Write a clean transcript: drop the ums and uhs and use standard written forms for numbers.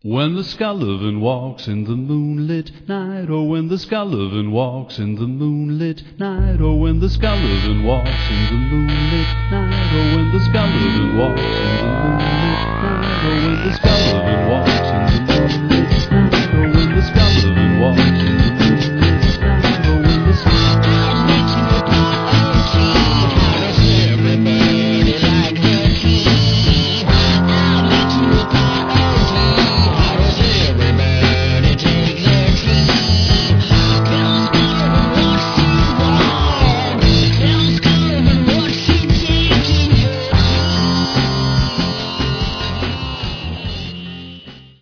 When the Scullivan walks in the moonlit night, or when the Scullivan walks in the moonlit night, or when the Scullivan walks in the moonlit night, or when the Scullivan